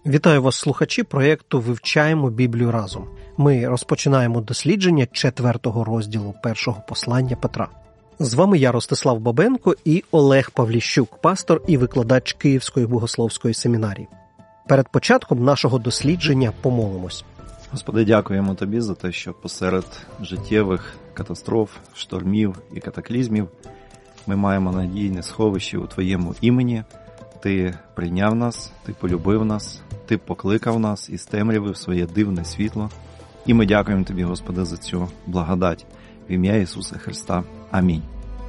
Вітаю вас, слухачі проєкту «Вивчаємо Біблію разом». Ми розпочинаємо дослідження 4-го розділу першого послання Петра. З вами я, Ростислав Бабенко, і Олег Павліщук, пастор і викладач Київської богословської семінарії. Перед початком нашого дослідження помолимось. Господи, дякуємо Тобі за те, що посеред життєвих катастроф, штормів і катаклізмів ми маємо надійне сховище у Твоєму імені. Ти прийняв нас, Ти полюбив нас, Ти покликав нас із темряви в своє дивне світло. І ми дякуємо Тобі, Господи, за цю благодать. В ім'я Ісуса Христа. Амінь.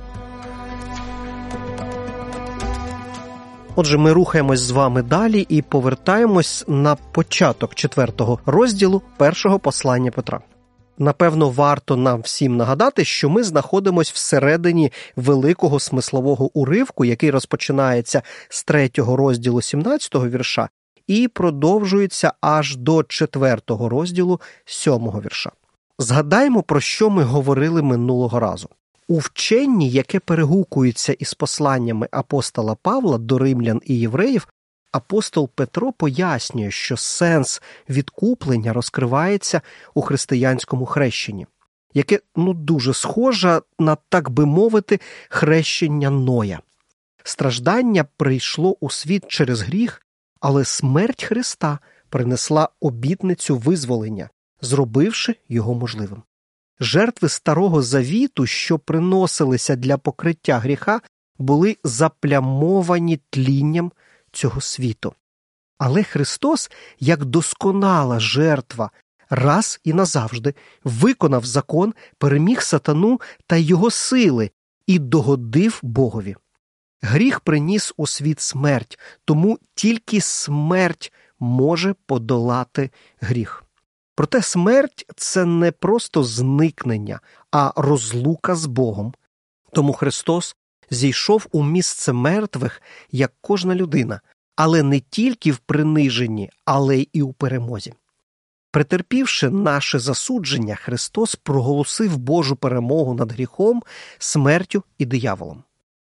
Отже, ми рухаємось з вами далі і повертаємось на початок 4-го розділу першого послання Петра. Напевно, варто нам всім нагадати, що ми знаходимося всередині великого смислового уривку, який розпочинається з 3-го розділу 17-го вірша і продовжується аж до 4-го розділу 7-го вірша. Згадаємо, про що ми говорили минулого разу. У вченні, яке перегукується із посланнями апостола Павла до римлян і євреїв, апостол Петро пояснює, що сенс відкуплення розкривається у християнському хрещенні, яке дуже схоже на, так би мовити, хрещення Ноя. Страждання прийшло у світ через гріх, але смерть Христа принесла обітницю визволення, зробивши його можливим. Жертви Старого Завіту, що приносилися для покриття гріха, були заплямовані тлінням цього світу. Але Христос, як досконала жертва, раз і назавжди виконав закон, переміг сатану та його сили і догодив Богові. Гріх приніс у світ смерть, тому тільки смерть може подолати гріх. Проте смерть – це не просто зникнення, а розлука з Богом. Тому Христос зійшов у місце мертвих, як кожна людина, але не тільки в приниженні, але й у перемозі. Претерпівши наше засудження, Христос проголосив Божу перемогу над гріхом, смертю і дияволом.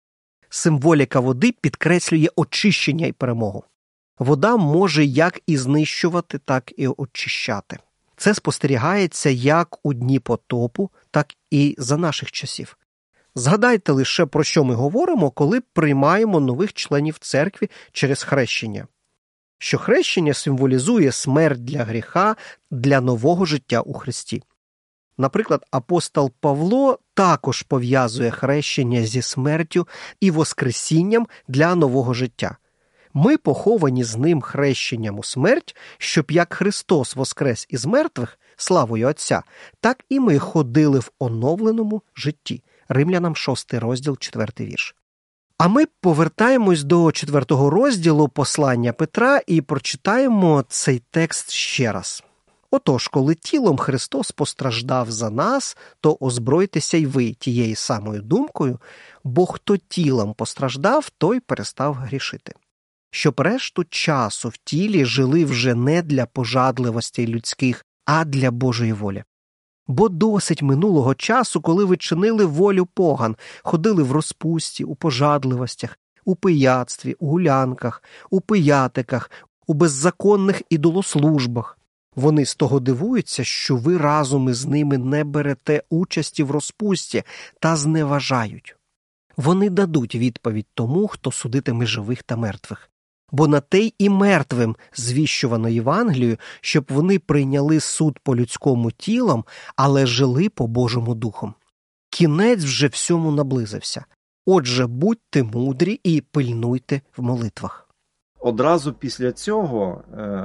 Символіка води підкреслює очищення і перемогу. Вода може як і знищувати, так і очищати. Це спостерігається як у дні потопу, так і за наших часів. Згадайте лише, про що ми говоримо, коли приймаємо нових членів церкви через хрещення. Що хрещення символізує смерть для гріха, для нового життя у Христі. Наприклад, апостол Павло також пов'язує хрещення зі смертю і воскресінням для нового життя. Ми поховані з ним хрещенням у смерть, щоб як Христос воскрес із мертвих, славою Отця, так і ми ходили в оновленому житті. Римлянам 6 розділ, 4 вірш. А ми повертаємось до 4-го розділу послання Петра і прочитаємо цей текст ще раз. «Отож, коли тілом Христос постраждав за нас, то озбройтеся й ви тією самою думкою, бо хто тілом постраждав, той перестав грішити. Щоб решту часу в тілі жили вже не для пожадливостей людських, а для Божої волі. Бо досить минулого часу, коли ви чинили волю поган, ходили в розпусті, у пожадливостях, у пияцтві, у гулянках, у пиятиках, у беззаконних ідолослужбах. Вони з того дивуються, що ви разом із ними не берете участі в розпусті та зневажають. Вони дадуть відповідь тому, хто судитиме живих та мертвих. Бо на те й і мертвим звіщувано Євангелію, щоб вони прийняли суд по людському тілом, але жили по Божому духом. Кінець вже всьому наблизився. Отже, будьте мудрі і пильнуйте в молитвах». Одразу після цього,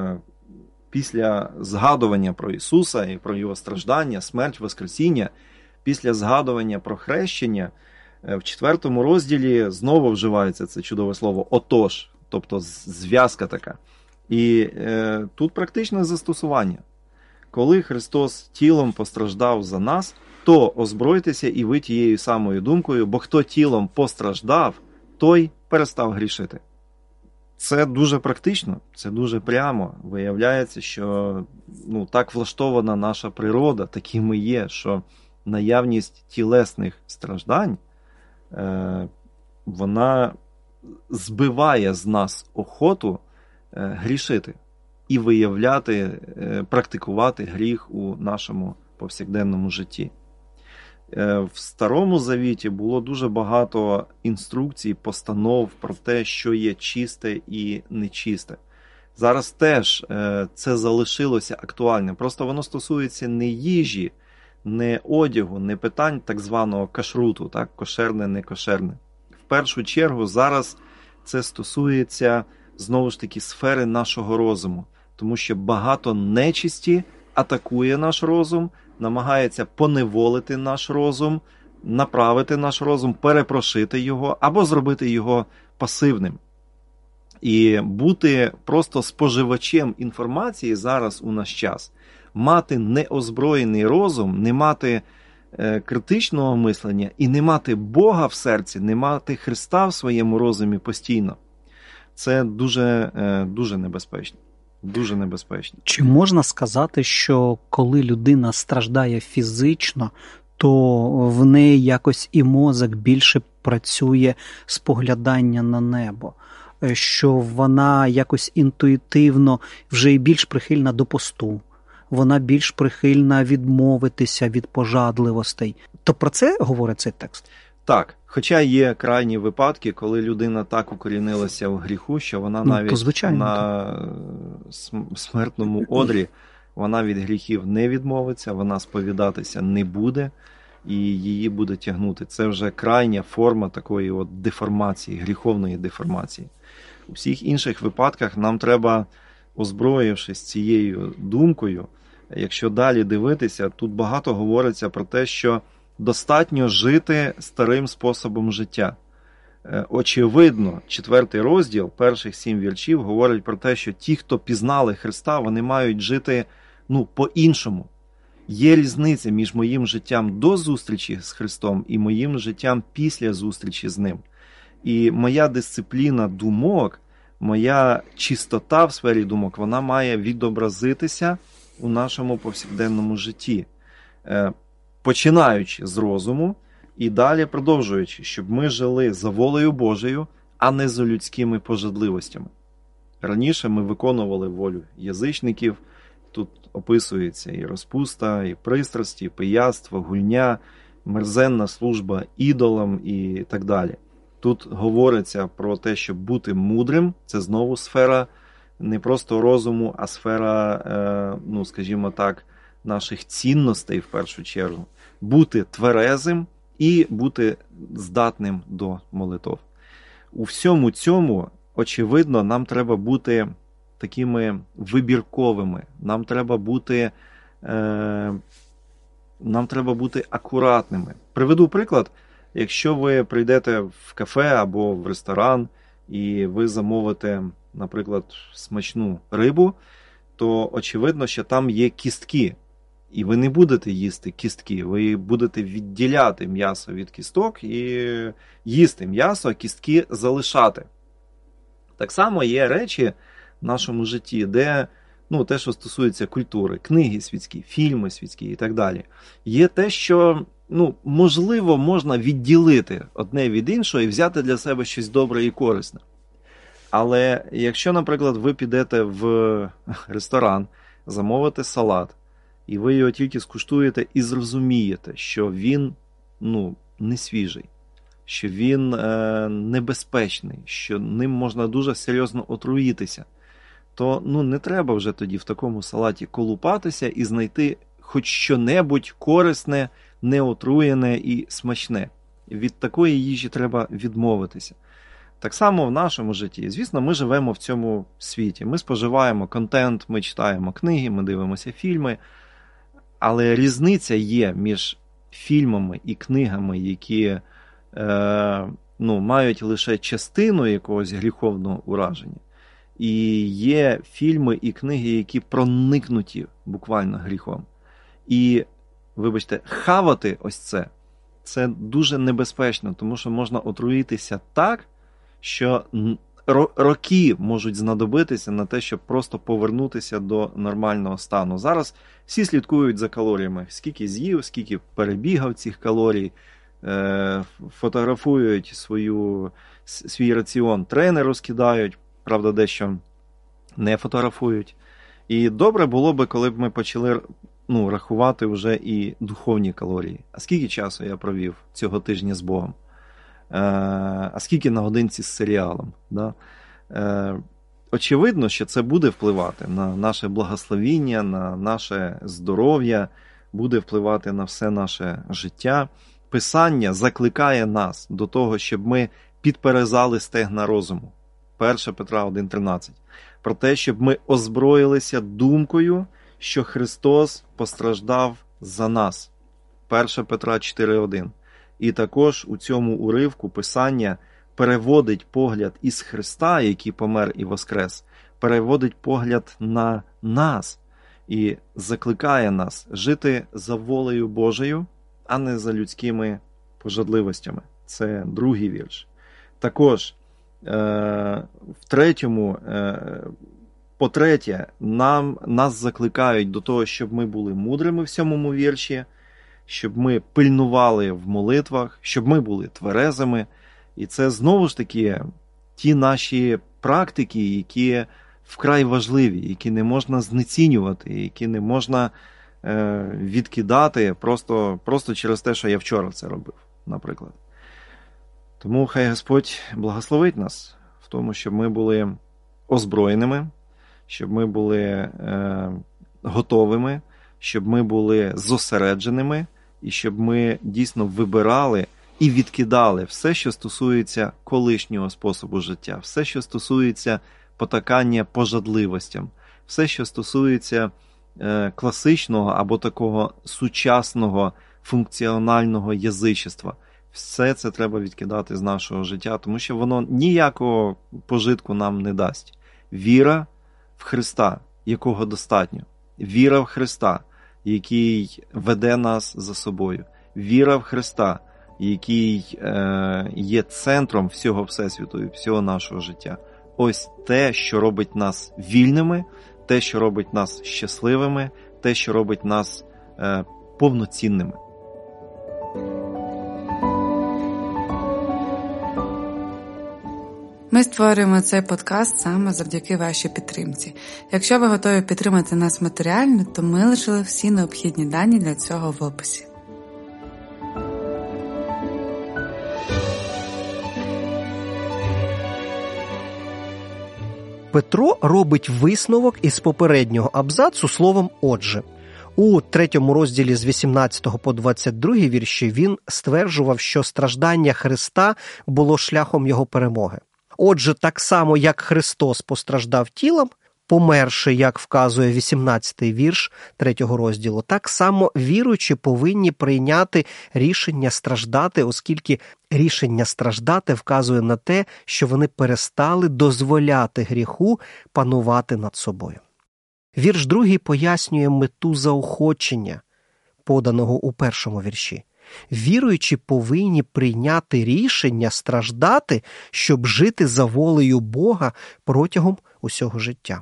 після згадування про Ісуса і про Його страждання, смерть, воскресіння, після згадування про хрещення, в 4-му розділі знову вживається це чудове слово «отож». Тобто зв'язка така. І тут практичне застосування. Коли Христос тілом постраждав за нас, то озбройтеся і ви тією самою думкою, бо хто тілом постраждав, той перестав грішити. Це дуже практично, це дуже прямо. Виявляється, що так влаштована наша природа, такі ми є, що наявність тілесних страждань, вона збиває з нас охоту грішити. і виявляти, практикувати гріх у нашому повсякденному житті. В Старому Завіті було дуже багато інструкцій, постанов про те, що є чисте і нечисте. Зараз теж це залишилося актуальним. Просто воно стосується не їжі, не одягу, не питань так званого кашруту, так, кошерне, не кошерне. В першу чергу зараз це стосується, знову ж таки, сфери нашого розуму. Тому що багато нечисті атакує наш розум, намагається поневолити наш розум, направити наш розум, перепрошити його або зробити його пасивним. І бути просто споживачем інформації зараз у наш час, мати неозброєний розум, не мати критичного мислення і не мати Бога в серці, не мати Христа в своєму розумі постійно, це дуже небезпечно. Дуже небезпечно. Чи можна сказати, що коли людина страждає фізично, то в неї якось і мозок більше працює з поглядання на небо? Що вона якось інтуїтивно вже і більш прихильна до посту, вона більш прихильна відмовитися від пожадливостей. То про це говорить цей текст? Так, хоча є крайні випадки, коли людина так укорінилася в гріху, що вона навіть на смертному одрі вона від гріхів не відмовиться, вона сповідатися не буде і її буде тягнути. Це вже крайня форма такої от деформації, гріховної деформації. У всіх інших випадках нам треба, озброївшись цією думкою, якщо далі дивитися, тут багато говориться про те, що достатньо жити старим способом життя. Очевидно, 4 розділ, перших 7 віршів говорять про те, що ті, хто пізнали Христа, вони мають жити по-іншому. Є різниця між моїм життям до зустрічі з Христом і моїм життям після зустрічі з Ним. І моя дисципліна думок, моя чистота в сфері думок, вона має відобразитися у нашому повсякденному житті. Починаючи з розуму і далі продовжуючи, щоб ми жили за волею Божою, а не за людськими пожадливостями. Раніше ми виконували волю язичників, тут описується і розпуста, і пристрасті, і пияцтво, гульня, мерзенна служба ідолам і так далі. Тут говориться про те, щоб бути мудрим, це знову сфера не просто розуму, а сфера, скажімо так, наших цінностей в першу чергу. Бути тверезим і бути здатним до молитов. У всьому цьому, очевидно, нам треба бути такими вибірковими, нам треба бути акуратними. Приведу приклад. Якщо ви прийдете в кафе або в ресторан і ви замовите, наприклад, смачну рибу, то очевидно, що там є кістки. І ви не будете їсти кістки, ви будете відділяти м'ясо від кісток і їсти м'ясо, а кістки залишати. Так само є речі в нашому житті, де те, що стосується культури, книги світські, фільми світські і так далі. Є те, що можливо, можна відділити одне від іншого і взяти для себе щось добре і корисне. Але якщо, наприклад, ви підете в ресторан, замовите салат, і ви його тільки скуштуєте і зрозумієте, що він не свіжий, що він небезпечний, що ним можна дуже серйозно отруїтися, то не треба вже тоді в такому салаті колупатися і знайти хоч що-небудь корисне, неотруєне і смачне. Від такої їжі треба відмовитися. Так само в нашому житті. Звісно, ми живемо в цьому світі. Ми споживаємо контент, ми читаємо книги, ми дивимося фільми. Але різниця є між фільмами і книгами, які мають лише частину якогось гріховного ураження. І є фільми і книги, які проникнуті буквально гріхом. І, вибачте, хавати ось це дуже небезпечно, тому що можна отруїтися так, що роки можуть знадобитися на те, щоб просто повернутися до нормального стану. Зараз всі слідкують за калоріями. Скільки з'їв, скільки перебігав цих калорій, фотографують свій раціон, тренери розкидають, правда, дещо не фотографують. І добре було би, коли б ми почали рахувати вже і духовні калорії. А скільки часу я провів цього тижня з Богом? А скільки на годинці з серіалом? Да? Очевидно, що це буде впливати на наше благословіння, на наше здоров'я, буде впливати на все наше життя. Писання закликає нас до того, щоб ми підперезали стегна розуму. 1 Петра 1,13. Про те, щоб ми озброїлися думкою, що Христос постраждав за нас. 1 Петра 4,1. І також у цьому уривку Писання переводить погляд із Христа, який помер і воскрес, переводить погляд на нас і закликає нас жити за волею Божою, а не за людськими пожадливостями. Це другий вірш. Також, по-третє, нас закликають до того, щоб ми були мудрими в 7 вірші, щоб ми пильнували в молитвах, щоб ми були тверезими. І це, знову ж таки, ті наші практики, які вкрай важливі, які не можна знецінювати, які не можна відкидати просто через те, що я вчора це робив, наприклад. Тому хай Господь благословить нас в тому, щоб ми були озброєними, щоб ми були готовими, щоб ми були зосередженими і щоб ми дійсно вибирали і відкидали все, що стосується колишнього способу життя, все, що стосується потакання пожадливостям, все, що стосується класичного або такого сучасного функціонального язичества. Все це треба відкидати з нашого життя, тому що воно ніякого пожитку нам не дасть. Віра в Христа, якого достатньо. Віра в Христа, який веде нас за собою. Віра в Христа, який є центром всього Всесвіту і всього нашого життя. Ось те, що робить нас вільними, те, що робить нас щасливими, те, що робить нас повноцінними. Ми створюємо цей подкаст саме завдяки вашій підтримці. Якщо ви готові підтримати нас матеріально, то ми лишили всі необхідні дані для цього в описі. Петро робить висновок із попереднього абзацу словом «отже». У 3 розділі з 18 по 22 вірші він стверджував, що страждання Христа було шляхом його перемоги. Отже, так само, як Христос постраждав тілом, померши, як вказує 18-й вірш 3 розділу, так само віруючі повинні прийняти рішення страждати, оскільки рішення страждати вказує на те, що вони перестали дозволяти гріху панувати над собою. Вірш 2 пояснює мету заохочення, поданого у 1 вірші. Віруючі повинні прийняти рішення страждати, щоб жити за волею Бога протягом усього життя.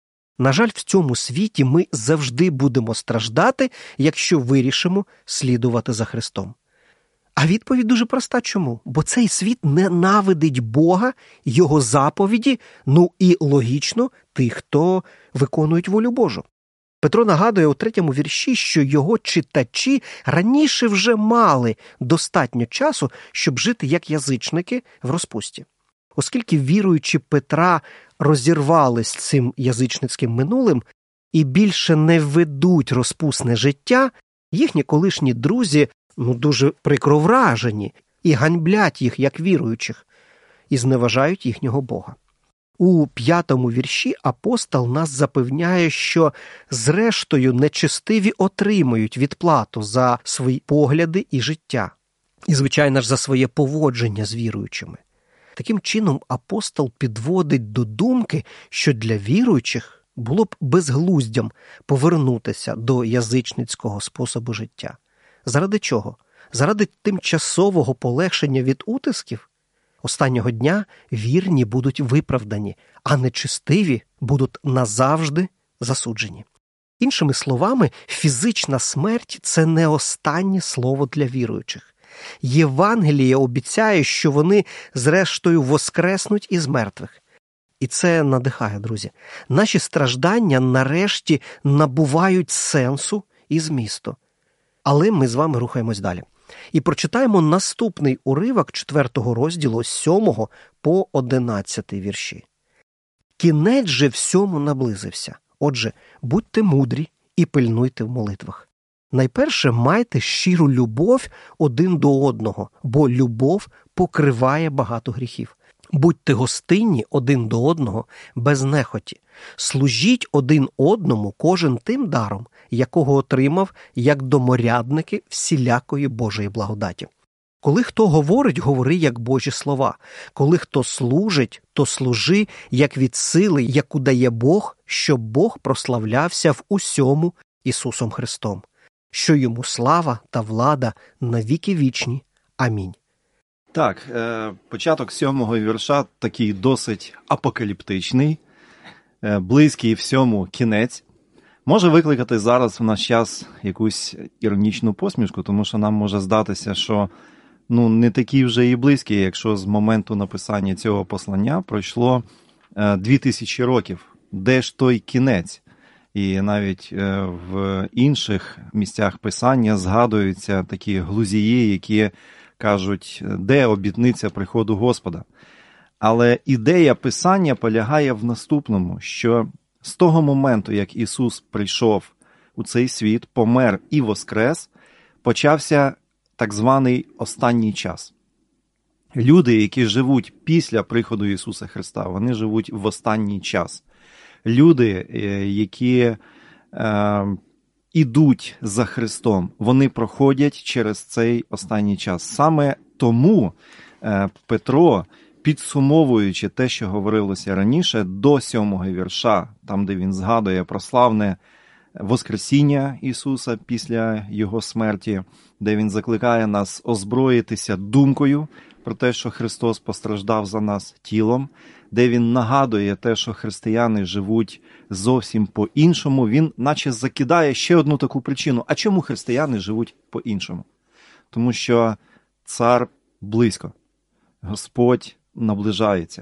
На жаль, в цьому світі ми завжди будемо страждати, якщо вирішимо слідувати за Христом. А відповідь дуже проста. Чому? Бо цей світ ненавидить Бога, Його заповіді, і логічно тих, хто виконують волю Божу. Петро нагадує у 3 вірші, що його читачі раніше вже мали достатньо часу, щоб жити як язичники в розпусті. Оскільки віруючі Петра розірвались з цим язичницьким минулим і більше не ведуть розпусне життя, їхні колишні друзі дуже прикро вражені і ганьблять їх як віруючих, і зневажають їхнього Бога. У 5 вірші апостол нас запевняє, що зрештою нечестиві отримують відплату за свої погляди і життя. І, звичайно ж, за своє поводження з віруючими. Таким чином, апостол підводить до думки, що для віруючих було б безглуздям повернутися до язичницького способу життя. Заради чого? Заради тимчасового полегшення від утисків? Останнього дня вірні будуть виправдані, а нечестиві будуть назавжди засуджені. Іншими словами, фізична смерть – це не останнє слово для віруючих. Євангеліє обіцяє, що вони зрештою воскреснуть із мертвих. І це надихає, друзі. Наші страждання нарешті набувають сенсу і змісту. Але ми з вами рухаємось далі. І прочитаємо наступний уривок 4 розділу з 7 по 11 вірші. «Кінець же всьому наблизився. Отже, будьте мудрі і пильнуйте в молитвах. Найперше майте щиру любов один до одного, бо любов покриває багато гріхів. Будьте гостинні один до одного без нехоті. Служіть один одному кожен тим даром, якого отримав, як доморядники всілякої Божої благодаті. Коли хто говорить, говори як Божі слова. Коли хто служить, то служи як від сили, яку дає Бог, щоб Бог прославлявся в усьому Ісусом Христом. Що йому слава та влада навіки вічні. Амінь». Так, початок 7-го вірша такий досить апокаліптичний, близький всьому кінець. Може викликати зараз в наш час якусь іронічну посмішку, тому що нам може здатися, що не такий вже і близький, якщо з моменту написання цього послання пройшло 2000 років. Де ж той кінець? І навіть в інших місцях писання згадуються такі глузії, які кажуть, де обітниця приходу Господа. Але ідея писання полягає в наступному, що з того моменту, як Ісус прийшов у цей світ, помер і воскрес, почався так званий останній час. Люди, які живуть після приходу Ісуса Христа, вони живуть в останній час. Люди, які ідуть за Христом, вони проходять через цей останній час. Саме тому Петро, підсумовуючи те, що говорилося раніше, до 7-го вірша, там, де він згадує про славне Воскресіння Ісуса після Його смерті, де він закликає нас озброїтися думкою про те, що Христос постраждав за нас тілом, де він нагадує те, що християни живуть зовсім по-іншому, він наче закидає ще одну таку причину. А чому християни живуть по-іншому? Тому що цар близько, Господь наближається.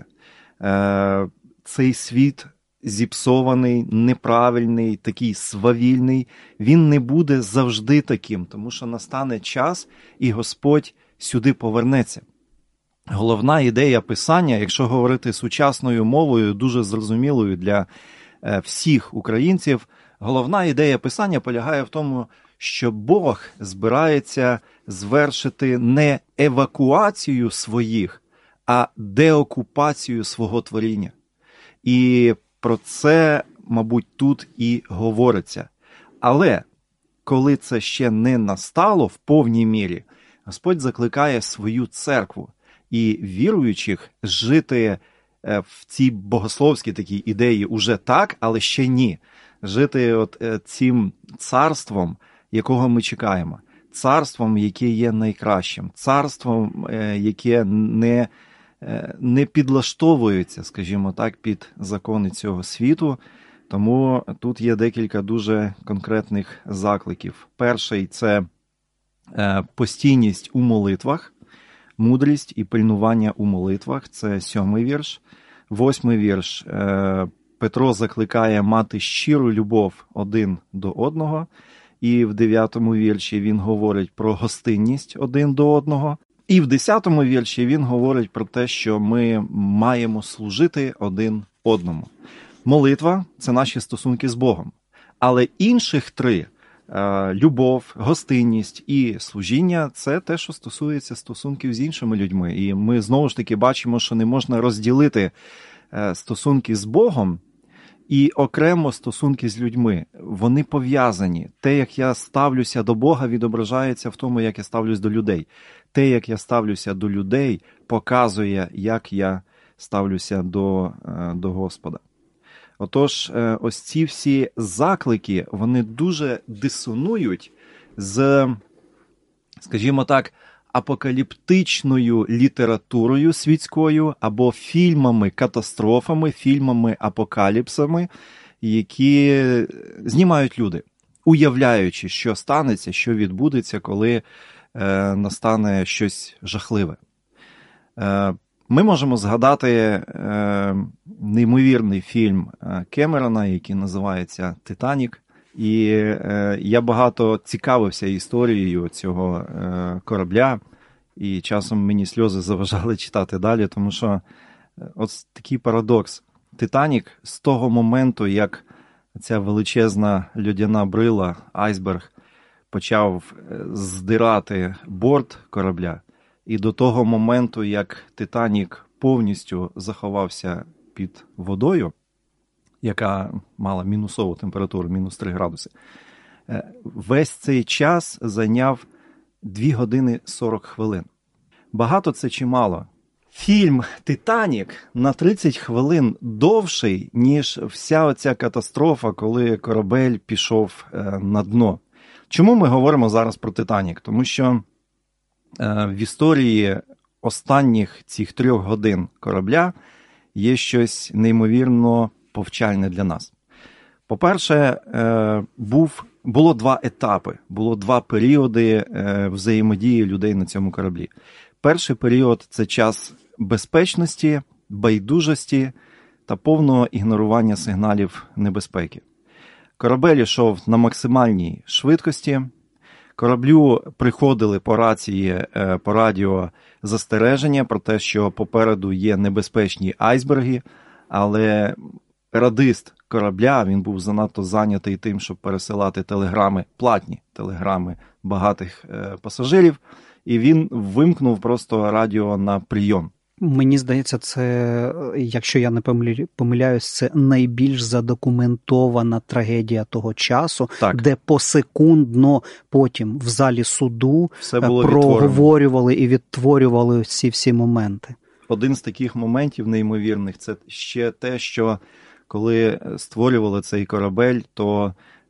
Цей світ зіпсований, неправильний, такий свавільний, він не буде завжди таким, тому що настане час, і Господь сюди повернеться. Головна ідея писання, якщо говорити сучасною мовою, дуже зрозумілою для всіх українців, головна ідея писання полягає в тому, що Бог збирається звершити не евакуацію своїх, а деокупацію свого творіння. І про це, мабуть, тут і говориться. Але коли це ще не настало в повній мірі, Господь закликає свою церкву і віруючих жити в цій богословській такій ідеї уже так, але ще ні. Жити цим царством, якого ми чекаємо. Царством, яке є найкращим. Царством, яке не підлаштовується, скажімо так, під закони цього світу. Тому тут є декілька дуже конкретних закликів. Перший – це постійність у молитвах, мудрість і пильнування у молитвах. Це 7-й вірш. 8-й вірш. Петро закликає мати щиру любов один до одного. І в 9-му вірші він говорить про гостинність один до одного. І в 10-му вірші він говорить про те, що ми маємо служити один одному. Молитва – це наші стосунки з Богом. Але інших три – любов, гостинність і служіння – це те, що стосується стосунків з іншими людьми. І ми знову ж таки бачимо, що не можна розділити стосунки з Богом і окремо стосунки з людьми. Вони пов'язані. Те, як я ставлюся до Бога, відображається в тому, як я ставлюсь до людей. Те, як я ставлюся до людей, показує, як я ставлюся до Господа. Отож, ось ці всі заклики, вони дуже дисонують з, скажімо так, апокаліптичною літературою світською або фільмами-катастрофами, фільмами-апокаліпсами, які знімають люди, уявляючи, що станеться, що відбудеться, коли настане щось жахливе. Ми можемо згадати неймовірний фільм Кемерона, який називається «Титанік». І я багато цікавився історією цього корабля, і часом мені сльози заважали читати далі, тому що от такий парадокс. «Титанік» з того моменту, як ця величезна льодяна брила, айсберг, почав здирати борт корабля, і до того моменту, як «Титанік» повністю заховався під водою, яка мала мінусову температуру, мінус 3 градуси, весь цей час зайняв 2 години 40 хвилин. Багато це чи мало? Фільм «Титанік» на 30 хвилин довший, ніж вся оця катастрофа, коли корабель пішов на дно. Чому ми говоримо зараз про «Титанік»? Тому що в історії останніх цих 3 годин корабля є щось неймовірно повчальне для нас. По-перше, було 2 етапи, було 2 періоди взаємодії людей на цьому кораблі. Перший період – це час безпечності, байдужості та повного ігнорування сигналів небезпеки. Корабель йшов на максимальній швидкості, кораблю приходили по рації, по радіо застереження про те, що попереду є небезпечні айсберги, але радист корабля, він був занадто зайнятий тим, щоб пересилати телеграми, платні телеграми багатих пасажирів, і він вимкнув просто радіо на прийом. Мені здається, це, якщо я не помиляюсь, це найбільш задокументована трагедія того часу, так, де посекундно потім в залі суду проговорювали і відтворювали всі моменти. Один з таких моментів неймовірних – це ще те, що коли створювали цей корабель, то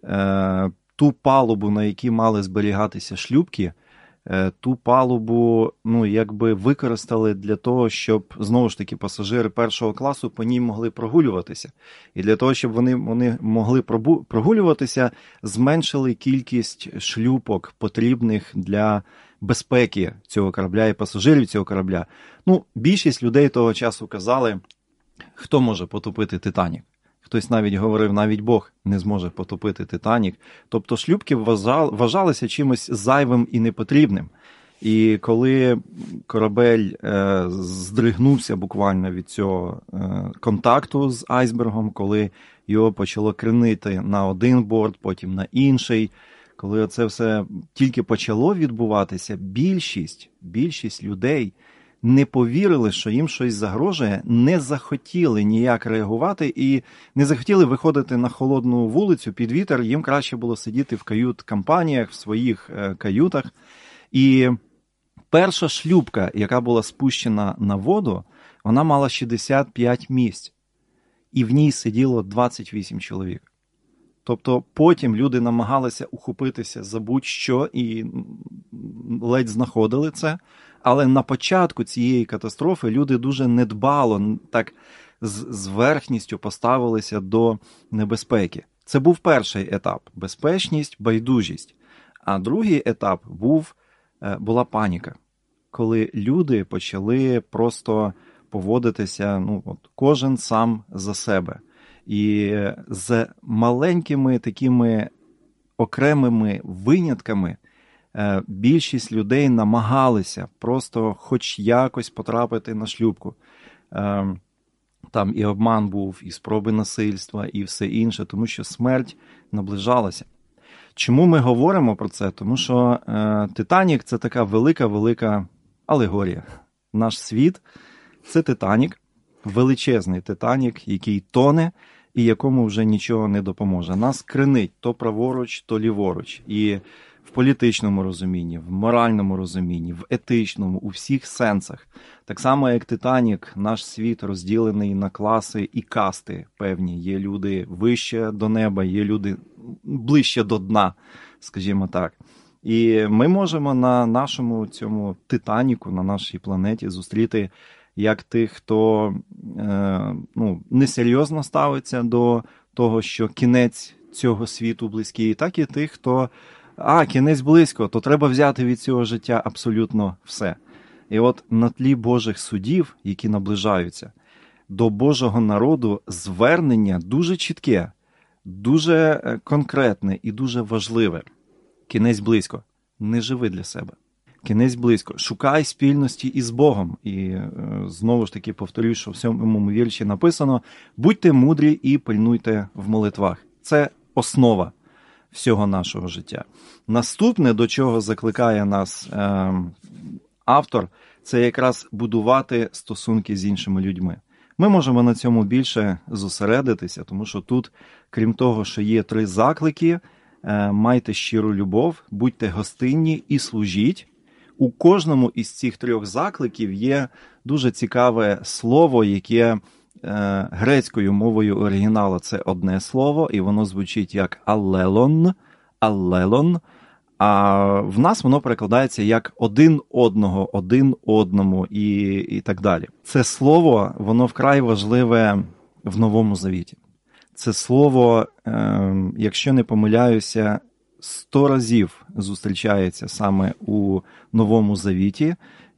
ту палубу, на якій мали зберігатися шлюпки, ту палубу, якби використали для того, щоб, знову ж таки, пасажири першого класу по ній могли прогулюватися. І для того, щоб вони могли прогулюватися, зменшили кількість шлюпок, потрібних для безпеки цього корабля і пасажирів цього корабля. Більшість людей того часу казали, хто може потопити «Титанік». Хтось навіть говорив, навіть Бог не зможе потопити «Титанік». Тобто шлюпки вважалися чимось зайвим і непотрібним. І коли корабель здригнувся буквально від цього контакту з айсбергом, коли його почало кренити на один борт, потім на інший, коли це все тільки почало відбуватися, більшість людей не повірили, що їм щось загрожує, не захотіли ніяк реагувати і не захотіли виходити на холодну вулицю під вітер, їм краще було сидіти в кают-компаніях, в своїх каютах. І перша шлюпка, яка була спущена на воду, вона мала 65 місць, і в ній сиділо 28 чоловік. Тобто потім люди намагалися ухопитися за будь-що і ледь знаходили це. Але на початку цієї катастрофи люди дуже недбало, так з верхністю поставилися до небезпеки. Це був перший етап – безпечність, байдужість. А другий етап була паніка, коли люди почали просто поводитися, кожен сам за себе. І з маленькими такими окремими винятками більшість людей намагалися просто хоч якось потрапити на шлюпку. Там і обман був, і спроби насильства, і все інше, тому що смерть наближалася. Чому ми говоримо про це? Тому що «Титанік» – це така велика алегорія. Наш світ – це «Титанік», величезний «Титанік», який тоне і якому вже нічого не допоможе. Нас кренить то праворуч, то ліворуч. І в політичному розумінні, в моральному розумінні, в етичному, у всіх сенсах. Так само, як «Титанік», наш світ розділений на класи і касти певні. Є люди вище до неба, є люди ближче до дна, скажімо так. І ми можемо на нашому цьому «Титаніку», на нашій планеті зустріти як тих, хто несерйозно ставиться до того, що кінець цього світу близький, так і тих, хто кінець близько, то треба взяти від цього життя абсолютно все. І от на тлі Божих судів, які наближаються, до Божого народу звернення дуже чітке, дуже конкретне і дуже важливе. Кінець близько. Не живи для себе. Кінець близько. Шукай спільності із Богом. І знову ж таки повторюю, що в 7-му вірші написано: будьте мудрі і пильнуйте в молитвах. Це основа всього нашого життя. Наступне, до чого закликає нас автор, це якраз будувати стосунки з іншими людьми. Ми можемо на цьому більше зосередитися, тому що тут, крім того, що є 3 заклики: майте щиру любов, будьте гостинні і служіть. У кожному із цих 3 закликів є дуже цікаве слово, яке грецькою мовою оригіналу це одне слово, і воно звучить як аллелон, а в нас воно перекладається як один одного, один одному і так далі. Це слово, воно вкрай важливе в Новому Завіті. Це слово, якщо не помиляюся, 100 разів зустрічається саме у Новому Завіті,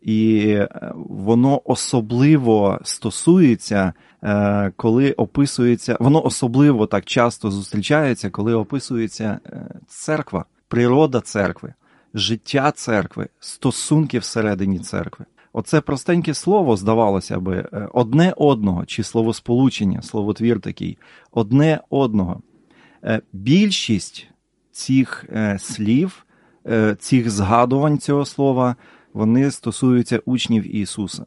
і воно особливо стосується, коли описується, воно особливо так часто зустрічається, коли описується церква, природа церкви, життя церкви, стосунки всередині церкви. Оце простеньке слово, здавалося би, одне одного, чи словосполучення, словотвір такий, одне одного. Більшість цих слів, цих згадувань цього слова, вони стосуються учнів Ісуса.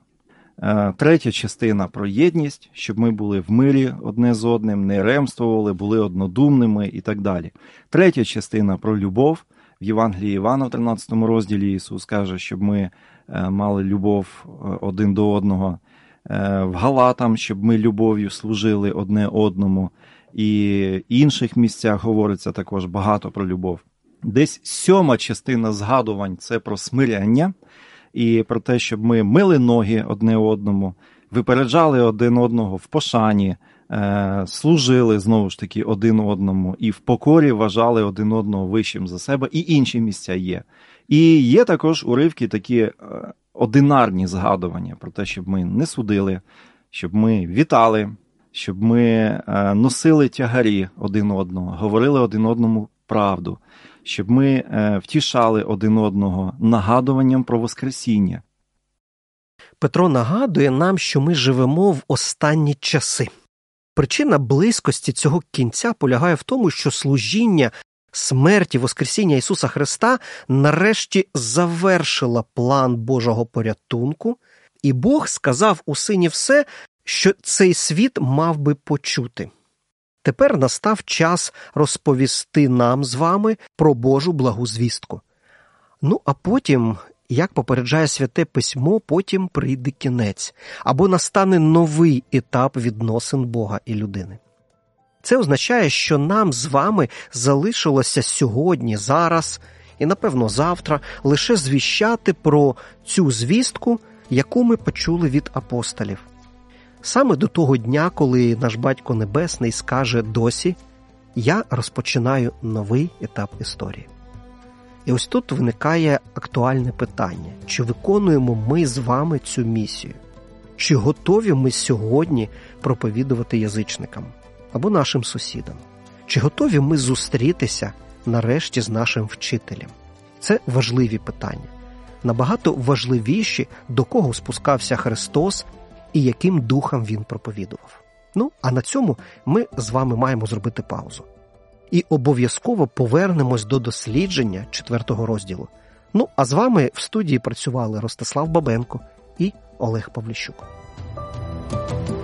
3 частина про єдність, щоб ми були в мирі одне з одним, не ремствували, були однодумними і так далі. 3 частина про любов. В Євангелії Івана в 13 розділі Ісус каже, щоб ми мали любов один до одного. В Галатам, щоб ми любов'ю служили одне одному. І в інших місцях говориться також багато про любов. Десь 7 частина згадувань – це про смиряння і про те, щоб ми мили ноги одне одному, випереджали один одного в пошані, служили, знову ж таки, один одному і в покорі вважали один одного вищим за себе, і інші місця є. І є також уривки такі одинарні згадування про те, щоб ми не судили, щоб ми вітали, щоб ми носили тягарі один одного, говорили один одному правду, щоб ми втішали один одного нагадуванням про Воскресіння. Петро нагадує нам, що ми живемо в останні часи. Причина близькості цього кінця полягає в тому, що служіння смерті, Воскресіння Ісуса Христа нарешті завершила план Божого порятунку, і Бог сказав у Сині все, що цей світ мав би почути. Тепер настав час розповісти нам з вами про Божу благу звістку. Ну, а потім, як попереджає Святе Письмо, потім прийде кінець, або настане новий етап відносин Бога і людини. Це означає, що нам з вами залишилося сьогодні, зараз і, напевно, завтра лише звіщати про цю звістку, яку ми почули від апостолів. Саме до того дня, коли наш Батько Небесний скаже досі, я розпочинаю новий етап історії. І ось тут виникає актуальне питання. Чи виконуємо ми з вами цю місію? Чи готові ми сьогодні проповідувати язичникам або нашим сусідам? Чи готові ми зустрітися нарешті з нашим вчителем? Це важливі питання. Набагато важливіші, до кого спускався Христос і яким духом Він проповідував. Ну, а на цьому ми з вами маємо зробити паузу. І обов'язково повернемось до дослідження 4 розділу. Ну, а з вами в студії працювали Ростислав Бабенко і Олег Павліщук.